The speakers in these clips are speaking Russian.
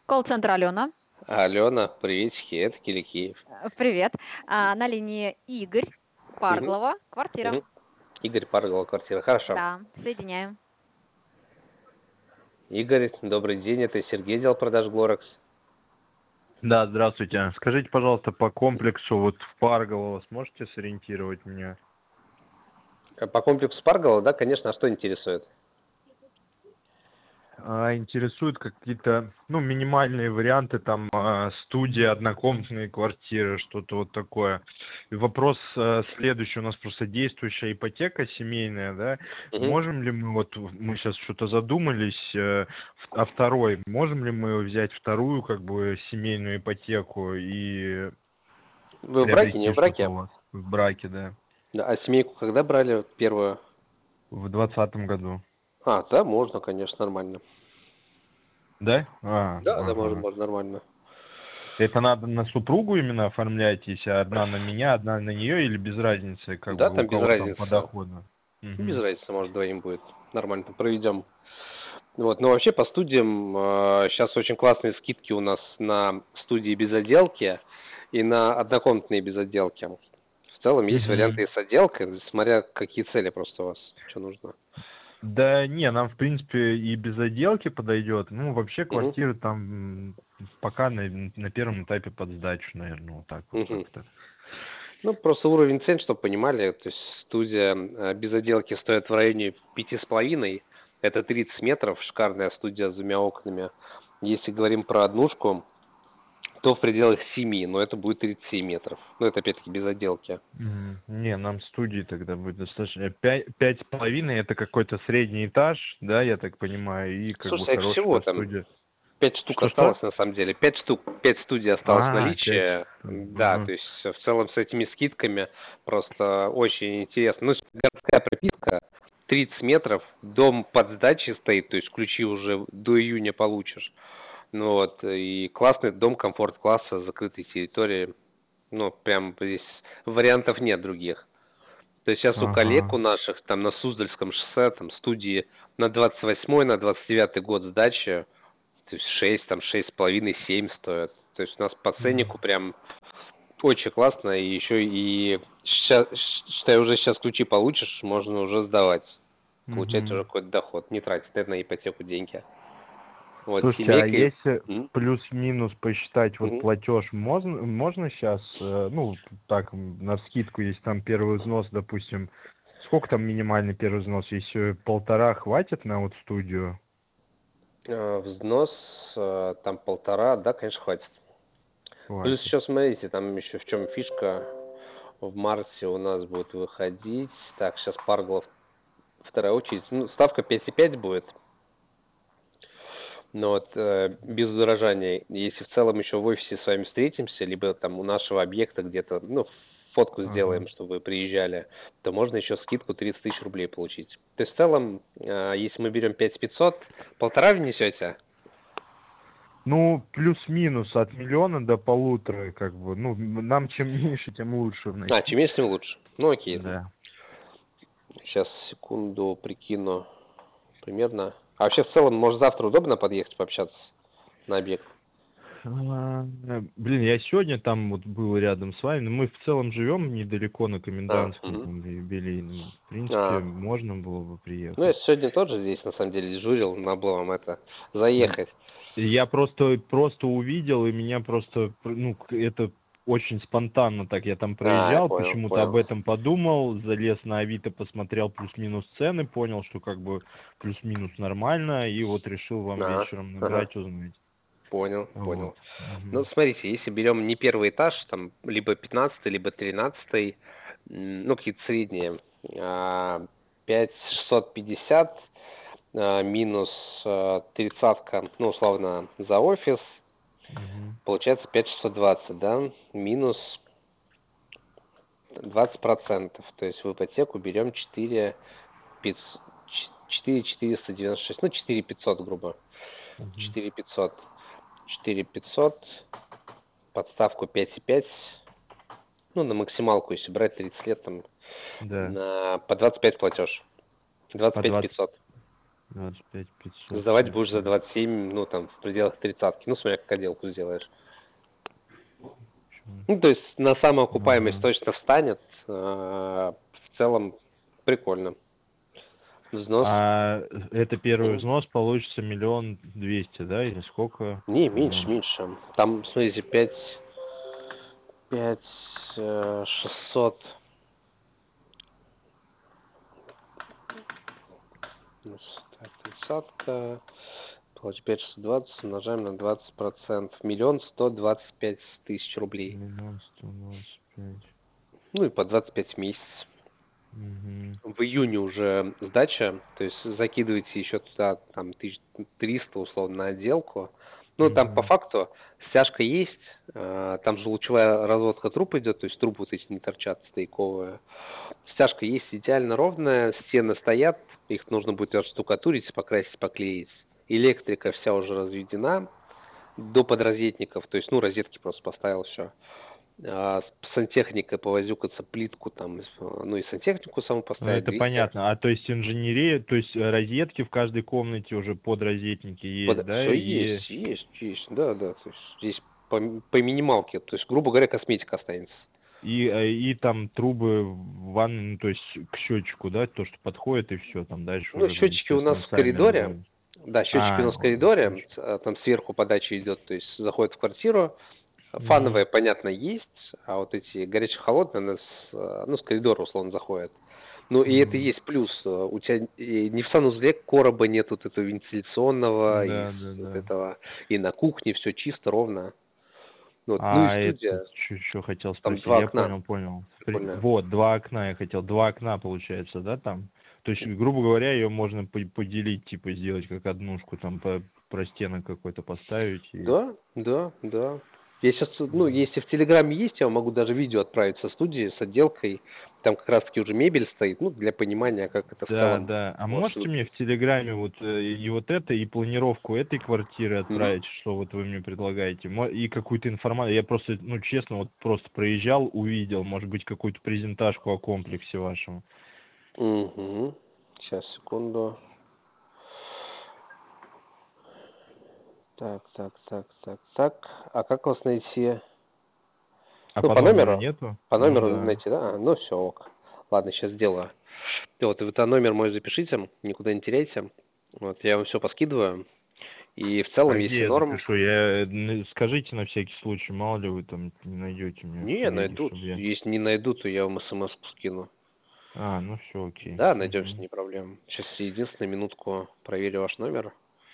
Колл-центр Алена. Алена, приветики, это Киликиев. Привет. На линии Игорь Мгм, Парглова, квартира. мгм. Игорь Паргова, квартира. Хорошо. Да, соединяю. Игорь, добрый день, это Сергей, отдел продаж Глорекс. Да, здравствуйте. Скажите, пожалуйста, по комплексу вот в Парголово сможете сориентировать меня? По комплексу Паргова, да, конечно, а что интересует? Интересуют какие-то, ну, минимальные варианты, там, студии, однокомнатные квартиры, что-то вот такое. И вопрос следующий. У нас просто действующая ипотека семейная, да? Мгм. Можем ли мы, вот мы сейчас что-то задумались, о второй, можем ли мы взять вторую, как бы, семейную ипотеку и Вы в браке, не приобрести в что-то браке? у вас в браке, да? Да, а семейку когда брали первую? В 2020 году. Да, можно, конечно, нормально. Да? Да, Ага. можно нормально. Это надо на супругу именно оформлять, если одна на меня, одна на нее, или без разницы, как Да, бы у там без кого там по разницы. доходу? Без Мгм. разницы, может, двоим будет. Нормально проведем. Вот, но вообще по студиям сейчас очень классные скидки у нас на студии без отделки и на однокомнатные без отделки. В целом есть Мгм. варианты и с отделкой, смотря какие цели просто у вас, что нужно. Да не, нам в принципе и без отделки подойдет. Ну, вообще Мгм. квартиры там пока на первом этапе под сдачу, наверное, вот так вот Мгм. как-то. Ну, просто уровень цен, чтобы понимали, то есть студия без отделки стоит в районе 5,5. Это 30 метров, шикарная студия с двумя окнами. Если говорим про однушку, то в пределах 7, но это будет 37 метров. Ну, это опять-таки без отделки. Не, нам студии тогда будет достаточно. 5,5 это какой-то средний этаж, да, я так понимаю, и как бы Слушай, их всего хорошая там студия. 5 штук Что-что? осталось на самом деле. 5 штук, 5 студий осталось в 5 наличии. штук. Да, то Ага. есть в целом с этими скидками просто очень интересно. Ну, городская прописка, 30 метров, дом под сдачей стоит, то есть ключи уже до июня получишь. Ну вот, и классный дом комфорт-класса, закрытой территории. Ну, прям здесь вариантов нет других. То есть сейчас у коллег у Ага. наших там на Суздальском шоссе, там студии на 28-й, на 29-й год сдачи, то есть 6, там 6,5, 7 стоят. То есть у нас по Мгм. ценнику прям очень классно. И еще и ща считай, уже сейчас ключи получишь, можно уже сдавать. Получать уже Мгм. какой-то доход. Не тратить на ипотеку деньги. Вот Слушайте, а семейка. если М, плюс-минус посчитать вот мгм. платеж, можно сейчас, ну, так, навскидку, если там первый взнос, допустим, сколько там минимальный первый взнос? Если 1,5 хватит на вот студию? Взнос там 1,5, да, конечно, хватит. Плюс Хватит. еще смотрите, там еще в чем фишка. В марте у нас будет выходить. Так, сейчас Парглов вторая очередь. Ну, ставка 5,5 будет. Но вот без удорожания. Если в целом еще в офисе с вами встретимся, либо там у нашего объекта где-то, ну, фотку Ага. сделаем, чтобы вы приезжали, то можно еще скидку 30 тысяч рублей получить. То есть в целом, если мы берем 5 500, полтора внесете? Ну, плюс-минус от миллиона до полутора, как бы, ну, нам чем меньше, тем лучше Чем вносить. меньше, тем лучше. Ну, окей. Да. Сейчас, секунду, прикину примерно. А вообще, в целом, может, завтра удобно подъехать пообщаться на объект? Блин, я сегодня там вот был рядом с вами, но мы в целом живем недалеко на Комендантском, Мгм. там, и юбилейном. В принципе, А, можно было бы ну, я приехать. сегодня тоже здесь, на самом деле, дежурил, надо было вам это, И заехать. я просто увидел, и меня просто, ну, это очень спонтанно так. Я там Я проезжал, понял, почему-то об понял. этом подумал, залез на Авито, посмотрел плюс-минус цены, понял, что как бы плюс-минус нормально, и вот решил вам Ага, вечером ага, набрать, узнать. понял, Вот. понял. Ну, Мгм. смотрите, если берем не первый этаж, там, либо 15-й, либо 13-й, ну, какие-то средние, 5 650, минус тридцатка, ну, условно, за офис, Мгм. получается 5 620, да, минус 20%, то есть в ипотеку берем 4 496, ну, 4 500, грубо, Мгм. 4 500, 4 500, подставку 5,5, ну, на максималку, если брать 30 лет, там, Да. по 25 платеж, По 25 20 500. 25 500. Сдавать будешь за 27, ну, там, в пределах 30. Ну, смотря как отделку сделаешь. Ну, то есть на самоокупаемость точно встанет. В целом прикольно. Взнос. А это первый взнос получится 1 200 000, да, или сколько? Не, меньше. Там, смотрите, 5 600. Ну, так, 30. Получается 5620 умножаем на 20%. 1 125 000 рублей. 1 125 000. Ну и по 25 месяцев. Угу. В июне уже сдача, то есть закидываете еще туда там 1300 условно на отделку. Ну, там по факту стяжка есть, там же лучевая разводка труб идет, то есть трубы вот эти не торчат стояковые. Стяжка есть идеально ровная, стены стоят, их нужно будет отштукатурить, покрасить, поклеить. Электрика вся уже разведена до подрозетников, то есть, ну, розетки просто поставил, все. Сантехника повозюкаться, плитку там, ну и сантехнику саму Ну, поставить, это двери. понятно. А то есть инженерия, то есть розетки в каждой комнате уже под розетники есть, да? Все И, есть, да, то есть здесь по минималке, то есть, грубо говоря, косметика останется. и там трубы в ванной, ну, то есть к счетчику, да, то, что подходит, и все, там дальше Ну, уже, счетчики у нас естественно, в сами коридоре, разбираются. да, счетчики у нас в коридоре, там сверху подача идет, то есть заходит в квартиру, фановые, понятно, есть, а вот эти горячо-холодные, у нас, ну, с коридора, условно, заходят. Ну, и это и есть плюс. У тебя не в санузле короба нет вот этого вентиляционного, Да, да, вот да. этого, и на кухне все чисто, ровно. Ну и А это, студия, что хотел там спросить, 2 я окна, понял. прикольно. Вот, 2 окна я хотел, 2 окна получается, да, там? То есть, грубо говоря, ее можно поделить, типа, сделать как однушку, там, по простенок какой-то поставить и... Да. Я сейчас, ну, если в Телеграме есть, я вам могу даже видео отправить со студии, с отделкой. Там как раз-таки уже мебель стоит, ну, для понимания, как это в Да, целом да. А может можете мне в Телеграме вот и вот это, и планировку этой квартиры выглядеть. отправить, что вот вы мне предлагаете? И какую-то информацию. Я просто, ну, честно, вот просто проезжал, увидел, может быть, какую-то презентажку о комплексе вашем. Угу. Сейчас, секунду. Так. А как вас найти? А Ну, по по номеру номеру? нету? По Ну номеру да. найти, да? Ну, все, ок. Ладно, сейчас сделаю. Вот, вы номер мой запишите, никуда не теряйте. Вот, я вам все поскидываю. И в целом, А где если я норм, запишу? Скажите на всякий случай, мало ли вы там не найдете меня в не телеге, найдут. чтобы я... Если не найдут, то я вам смс-ку скину. А, ну все, окей. Да, найдете, не проблема. Сейчас единственную минутку проверю ваш номер.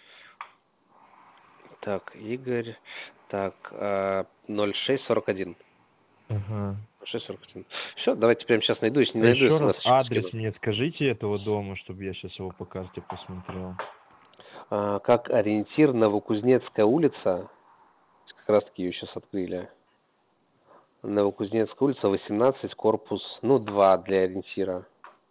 Так, Игорь. Так, 0641. Ага. 0641. Все, давайте прямо сейчас найду. Если не А найду, еще раз смс-очку адрес скину. мне скажите этого дома, чтобы я сейчас его по карте посмотрел. Как ориентир Новокузнецкая улица. Как раз таки ее сейчас открыли. Новокузнецкая улица, 18, корпус, 2 для ориентира.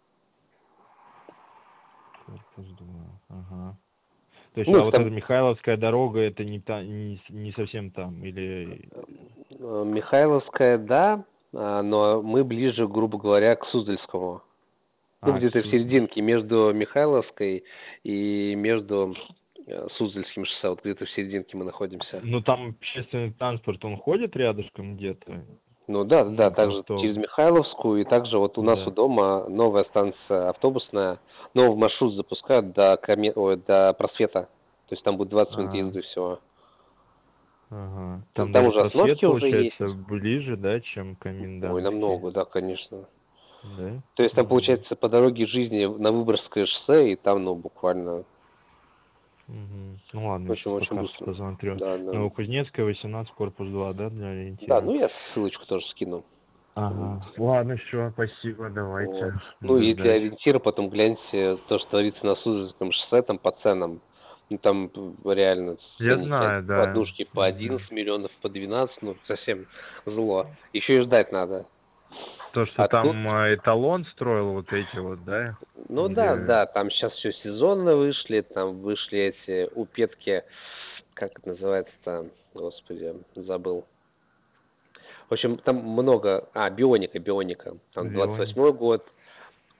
Корпус 2. Ага. То есть, Ну, а их вот эта там Михайловская дорога, это не совсем там, или... Михайловская, да, но мы ближе, грубо говоря, к Суздальскому. Ну, А, где-то в серединке между Михайловской и между Суздальским шоссе. Вот где-то в серединке мы находимся. Ну, там общественный транспорт, он ходит рядышком где-то? Ну да, Ну, также через автобус. Михайловскую, и также вот у нас у Да. дома новая станция автобусная, новый маршрут запускают до Просвета. То есть там будет 20 минут А, езды всего. ага. Ну, Там там даже уже просвет, остановки уже есть. получается, ближе, да, чем Ой, комендантский? намного, да, конечно. Да? То есть там, получается, по дороге жизни на Выборгское шоссе, и там, буквально Угу. Ну ладно, сейчас по очень-очень карте быстро. посмотрю. Да. Новокузнецкая, 18, корпус 2, да, для Да, ориентира? ну я ссылочку тоже скину. Ага. Ладно, все, спасибо, Вот. давайте. Ну Буду и для ждать. ориентира потом гляньте то, что творится на Суздальском шоссе, там по ценам. Ну там реально Я ценники, знаю, да. однушки по Мгм. 11 миллионов, по 12, ну совсем зло. Еще и ждать надо. То, что А тут, там эталон строил вот эти вот, да? ну Где... да, там сейчас все сезонно вышли, там вышли эти упетки, как это называется-то, господи, забыл. В общем, там много, бионика, там Вионик. 28-й год,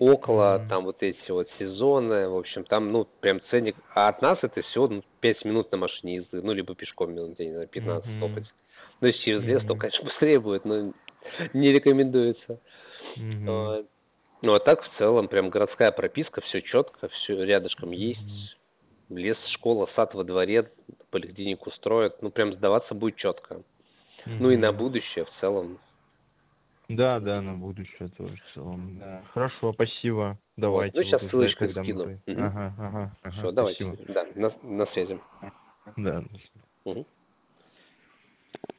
около, Мгм. там вот эти вот сезоны, в общем, там, ну, прям ценник. А от нас это всего, ну, 5 минут на машине езды, ну, либо пешком минут, я не знаю, 15 Мгм. топать. Ну, если через лес, то, Мгм. конечно, быстрее будет, но не рекомендуется. Мгм. Вот. Ну, а так, в целом, прям городская прописка, все четко, все рядышком Мгм. есть. Лес, школа, сад во дворе, поликлинику строят. Ну, прям сдаваться будет четко. Ну, и на Мгм. будущее в целом. Да, да, на будущее тоже в целом. Да. Хорошо, спасибо. Вот. Ну, Давайте сейчас вот уже, ссылочкой когда мы... скину. Ага, ага, ага, Все, давайте. спасибо. Да, на связи. Да. Мгм.